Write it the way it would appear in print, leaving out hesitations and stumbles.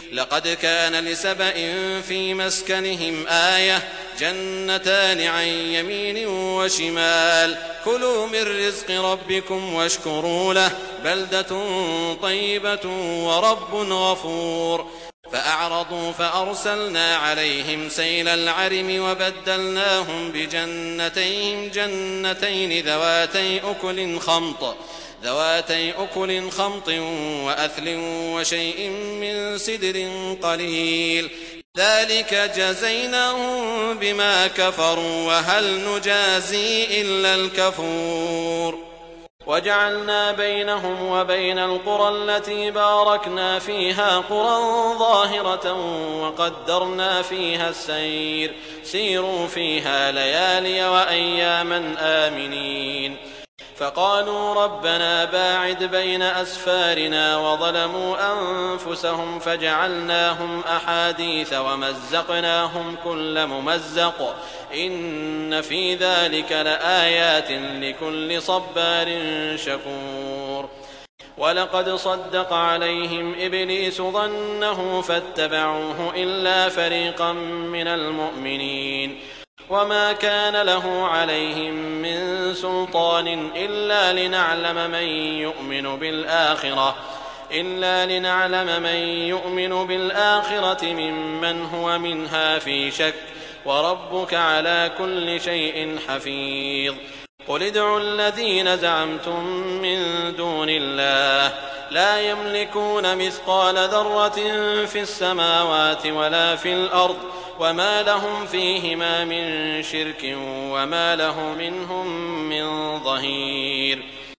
لقد كان لسبإ في مسكنهم آية جنتان عن يمين وشمال كلوا من رزق ربكم واشكروا له بلدة طيبة ورب غفور فأعرضوا فأرسلنا عليهم سيل العرم وبدلناهم بجنتين جنتين ذواتي أكل خمط وأثل وشيء من سدر قليل ذلك جزيناهم بما كفروا وهل نجازي إلا الكفور وجعلنا بينهم وبين القرى التي باركنا فيها قرى ظاهرة وقدرنا فيها السير سيروا فيها ليالي وأياما آمنين فقالوا ربنا باعد بين أسفارنا وظلموا أنفسهم فجعلناهم أحاديث ومزقناهم كل ممزق إن في ذلك لآيات لكل صبار شكور ولقد صدق عليهم إبليس ظنه فاتبعوه إلا فريقا من المؤمنين وما كان له عليهم من سلطان إلا لنعلم من يؤمن بالآخرة ممن هو منها في شك وربك على كل شيء حفيظ قل ادعوا الذين زعمتم من دون الله لا يملكون مثقال ذرة في السماوات ولا في الأرض وما لهم فيهما من شرك وما له منهم من ظهير